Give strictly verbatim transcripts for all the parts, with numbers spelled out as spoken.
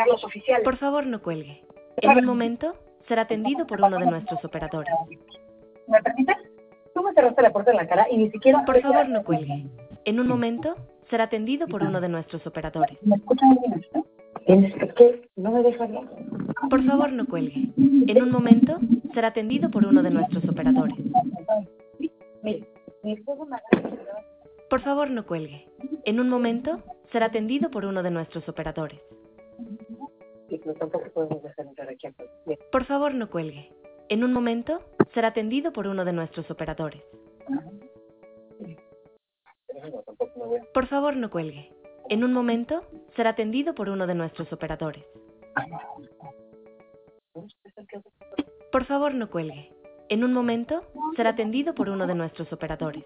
los oficiales. Por favor, no cuelgue. En un momento será atendido por uno de nuestros operadores. ¿Me permites? Tú me cerraste la puerta en la cara y ni siquiera... Por favor, no cuelgue. En un momento será atendido por uno de nuestros operadores. ¿Me escuchan bien, no? Tienes que... ¿Qué? ¿No me dejas hablar? Por favor, no cuelgue. En un momento será atendido por uno de nuestros operadores. Mire, mi esposo me agarra... Por favor, no cuelgue. En un momento será atendido por uno de nuestros operadores. Y pues tampoco podemos dejar entrar aquí a cualquier... Por favor, no cuelgue. En un momento será atendido por uno de nuestros operadores. Por favor, no cuelgue. En un momento será atendido por uno de nuestros operadores. Por favor, no cuelgue. En un momento será atendido por uno de nuestros operadores.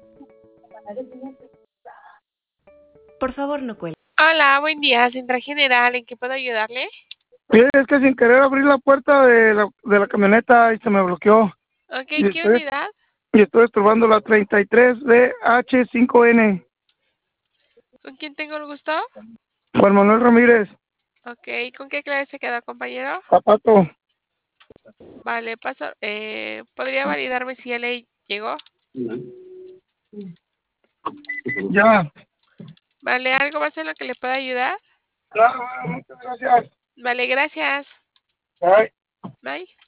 Por favor, no cuelgue. Hola, buen día, Central General, ¿en qué puedo ayudarle? Mire, es que sin querer abrir la puerta de la, de la camioneta y se me bloqueó. Ok, Y ¿qué estoy, unidad? y estoy estorbando la treinta y tres D H cinco N. ¿Con quién tengo el gusto? Juan Manuel Ramírez, Ok, ¿con qué clave se quedó, compañero? zapato. Vale, paso, eh, ¿podría validarme si él le llegó? Ya. Vale, ¿algo más en lo que le pueda ayudar? Claro, muchas gracias. Vale, gracias. Bye. Bye.